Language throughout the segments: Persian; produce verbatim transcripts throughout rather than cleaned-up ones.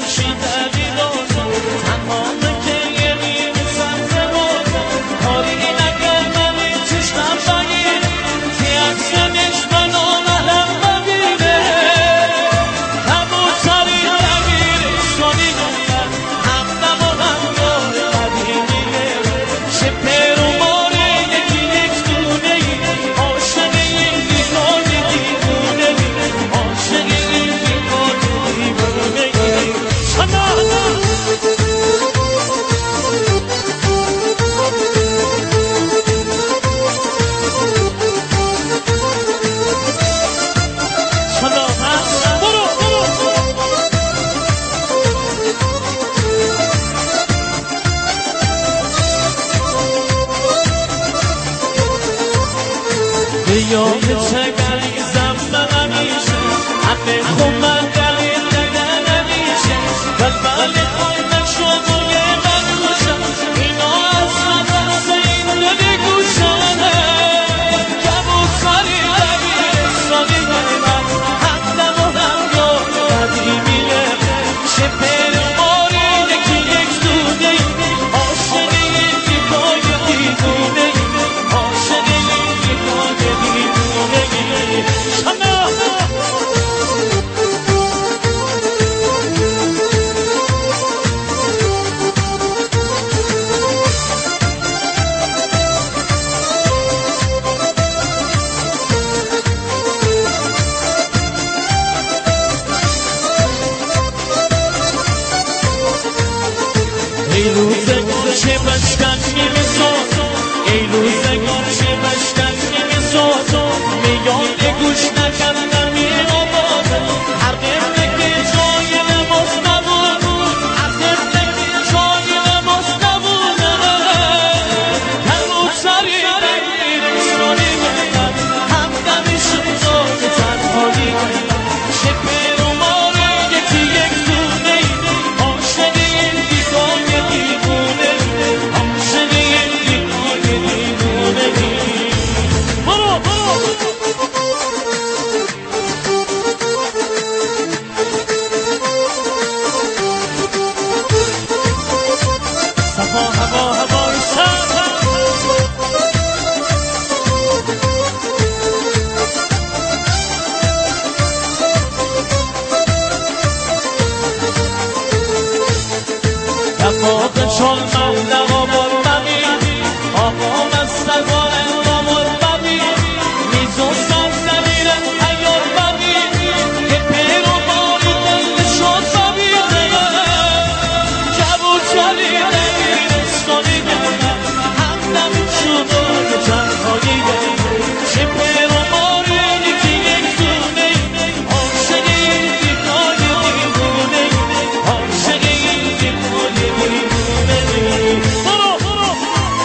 جمشید علی رازا تنها که یه نیمه سبز بازا کاری نکردم این چشمم بگیر که عکسمش من آمدم ببینه کبوتری نگیره سانی گفتم همدم و همراه قدیمیه چه پر و ماره یکی یک دونه ای عاشق این دیوار دیوونه ای عاشق این دیوار دیوونه ای شما یاد چگریزم من همیشه همه خون من دلیل دگن همیشه بلبل آینک شد و یه من گوشم اینا از من دست این دلی گوشمه کبوتری دبیر سانی من همدم و همراه قدیمیه چه پر و ماری یکی یک دونه ای عاشق این دیوار دیوونه ای عاشق این دیوار دیوونه ای شما ای روزگار چه بشکن می‌ساز ای روزگار چه بشکن می‌ساز میاد گوش نکردم این آواز هر قبله که جای لباس نبود هر قبله که جای لباس نبود کبوتری دبیر سانی من همدمش داد تنهایی چه پر و ماره یکی یک دونه ای عاشق این دیوار دیوونه عاشق این دیوار دیوونه برو برو صفا هوا هوای سر دفاق چون مهلق آباد ببی آقام از سگا انداماد ببی میز و سر زمیرن حیات ببی که پر و باری دل شد ببیده کبوتری دبیر سانی گردم همدم شداد تنهاییه چه پر و باری یکی یک دونه ای عاشق این دیوار دیوونه ای عاشق این دیوار دیوونه ای برو برو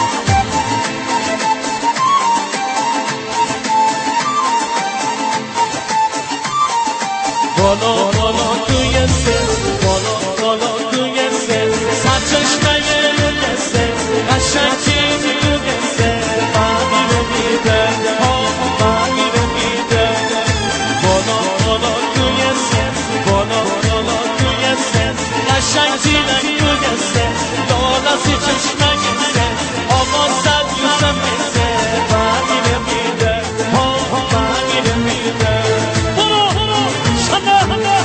بالا بالا توی سر بالا بالا توی سر سرچشمه رو گسه قشنگی رو گسه بقی رو میده ها بقی رو میده بالا بالا توی سر بالا بالا توی سر قشنگی رو گسه لالاسی چشمه گسه آقا زد یوزم گسه بقی رو میده ها بقی رو میده برو برو شما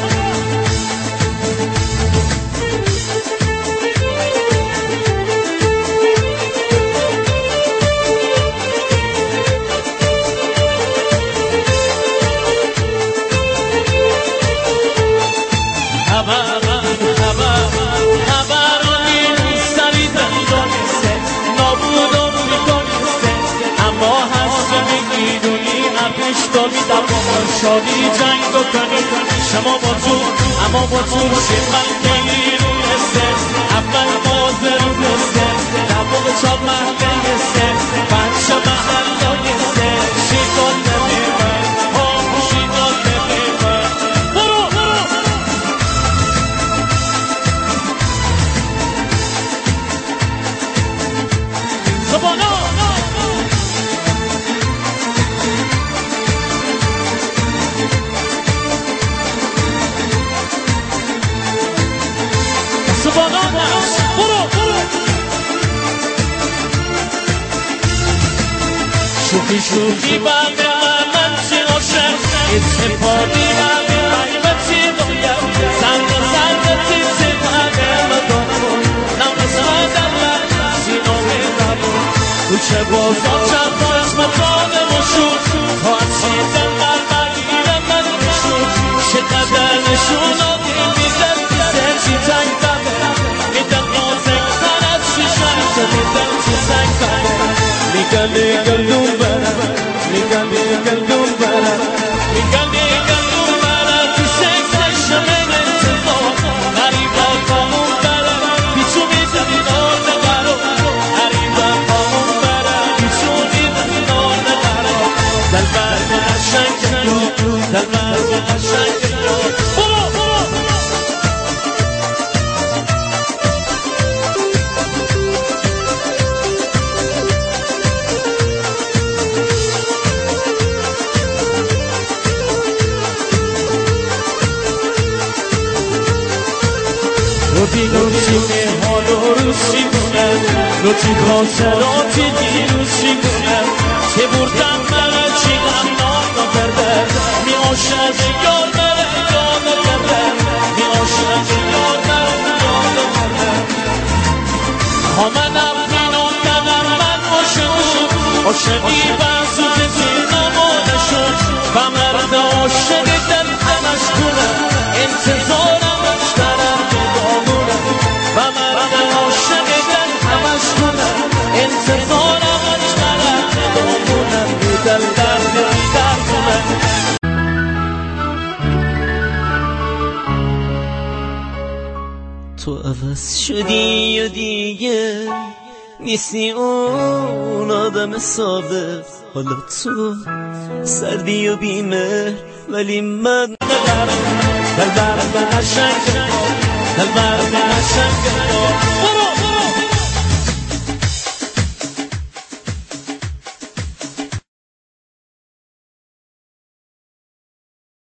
شادی جنگ و کنی شما با تو اما با تو شمال میرسه اول مازر رسه دبوغ چاب محله سه بچه محله سه شیطان نمیمن ها شیطان نمیمن برو برو زبانا پاسبانان است. برو برو شوخی شوخی بعد من چی عاشق اتفاقی بعد من چی باید سنگ سنگ تیزی بعد مدام نمسا دلم سینامه نبود کوچه بازار چند تا اسم خانه مشون خواهد چیزم بر بگیرم من بشون چقدر نشون آدیم میدن پیزه چی تنگ بده میدن نازک تر از شیشن که میدن چی سنگ بده میگن میگن دون برم میگن میگن دون برم میگن میگن دون برم تو سکسش من انتظار غریبا پامون برم بیچو میدن نار نبرم غریبا پامون برم بیچو میدن نار نبرم دل برد قشنگ دل برد قشنگ برو برو روزی روزی حال و روزی کنم روزی خاطراتی دیروزی کنم که بردم مرا چی غمناک نکردم می عاشق یار مرا یار نکردم می عاشق یار مرا یار نکردم خامنم بینام دلم من عاشق عاشقی بزود زینم آنشون و مرد عاشق دل همش کنم انتظارم اشترم و مرد عاشق دل همش کنم انتظارم اشترم دامونم دل درد در کنم تو عوض شدی و دیگه نیستی اون آدم سابق حالا تو سردی و بیمه ولی من دل درد قشنگ دل درد قشنگ